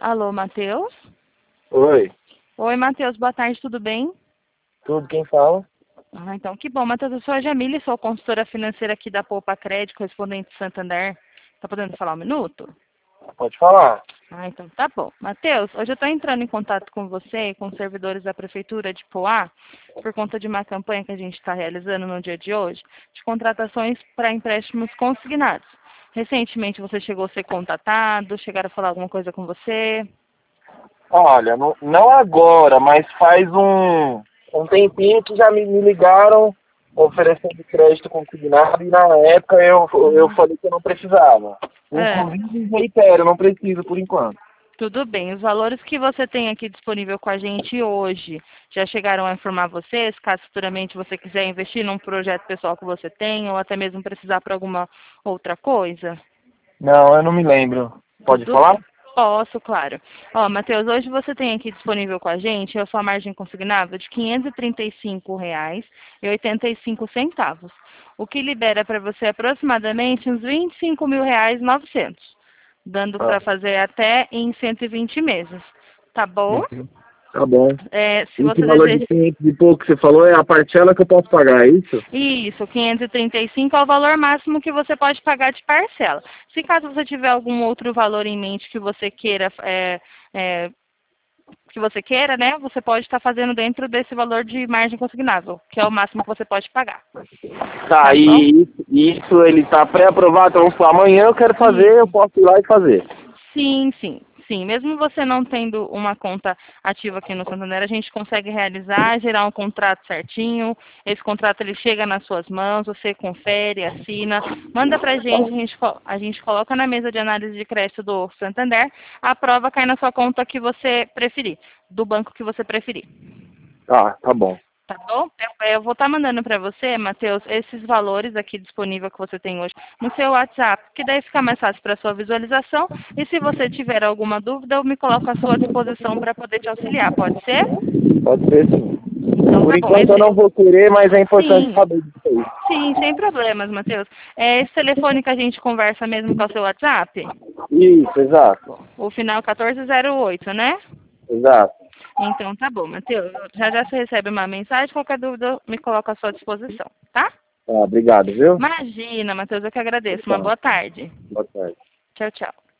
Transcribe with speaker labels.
Speaker 1: Alô, Matheus?
Speaker 2: Oi,
Speaker 1: Oi, Matheus, boa tarde, tudo bem?
Speaker 2: tudo quem fala?
Speaker 1: Ah, então que bom. Matheus, eu sou a Jamile, sou consultora financeira aqui da Poupa Crédito, correspondente de Santander. Tá podendo falar um minuto?
Speaker 2: Pode falar.
Speaker 1: Ah, então tá bom. Matheus, hoje eu estou entrando em contato com você e com os servidores da Prefeitura de Poá, por conta de uma campanha que a gente está realizando no dia de hoje, de contratações para empréstimos consignados. Recentemente você chegou a ser contatado, chegaram a falar alguma coisa com você?
Speaker 2: Olha, não agora, mas faz um tempinho que já me ligaram oferecendo crédito consignado e na época eu falei que eu não precisava.
Speaker 1: É.
Speaker 2: Inclusive, reitero, eu não preciso por enquanto.
Speaker 1: Tudo bem. Os valores que você tem aqui disponível com a gente hoje já chegaram a informar vocês, caso futuramente você quiser investir num projeto pessoal que você tem ou até mesmo precisar para alguma outra coisa?
Speaker 2: Não, eu não me lembro. Pode
Speaker 1: Tudo
Speaker 2: falar?
Speaker 1: bem. Posso, claro. Ó, Matheus, hoje você tem aqui disponível com a gente a sua margem consignável de R$ 535,85, o que libera para você aproximadamente uns R$ 25.900, dando
Speaker 2: Ah,
Speaker 1: para fazer até em 120 meses. Tá bom?
Speaker 2: uhum. Tá bom.
Speaker 1: Se
Speaker 2: Esse
Speaker 1: você
Speaker 2: valor de
Speaker 1: deseja.
Speaker 2: 500 e pouco que você falou é a parcela que eu posso pagar, é isso?
Speaker 1: Isso, 535 é o valor máximo que você pode pagar de parcela. Se caso você tiver algum outro valor em mente que você queira, né, você pode estar fazendo dentro desse valor de margem consignável, que é o máximo que você pode pagar.
Speaker 2: Tá,
Speaker 1: Tá bom?
Speaker 2: e isso ele tá pré-aprovado, então amanhã eu quero fazer, eu
Speaker 1: Isso.
Speaker 2: posso ir lá e fazer.
Speaker 1: Sim, sim, sim. Mesmo você não tendo uma conta ativa aqui no Santander, a gente consegue realizar, gerar um contrato certinho. Esse contrato ele chega nas suas mãos, você confere, assina, manda pra gente, a gente coloca na mesa de análise de crédito do Santander, a prova cai na sua conta que você preferir, do banco que você preferir.
Speaker 2: Tá bom.
Speaker 1: Tá bom? Eu vou estar mandando para você, Matheus, esses valores aqui disponível que você tem hoje no seu WhatsApp, que daí fica mais fácil para sua visualização. E se você tiver alguma dúvida, eu me coloco à sua disposição para poder te auxiliar. Pode ser?
Speaker 2: Pode ser sim.
Speaker 1: Então
Speaker 2: Por
Speaker 1: tá bom.
Speaker 2: enquanto eu não vou querer, mas é importante
Speaker 1: Sim,
Speaker 2: saber disso aí.
Speaker 1: sim, sem problemas, Matheus. É esse telefone que a gente conversa mesmo com o seu WhatsApp?
Speaker 2: Isso, exato.
Speaker 1: O final 1408, né?
Speaker 2: Exato.
Speaker 1: Então tá bom, Matheus. Já já você recebe uma mensagem, qualquer dúvida eu me coloco à sua disposição, tá?
Speaker 2: Tá, obrigado, viu?
Speaker 1: Imagina, Matheus, eu que agradeço. Uma
Speaker 2: Obrigado.
Speaker 1: boa tarde.
Speaker 2: Boa tarde.
Speaker 1: Tchau, tchau.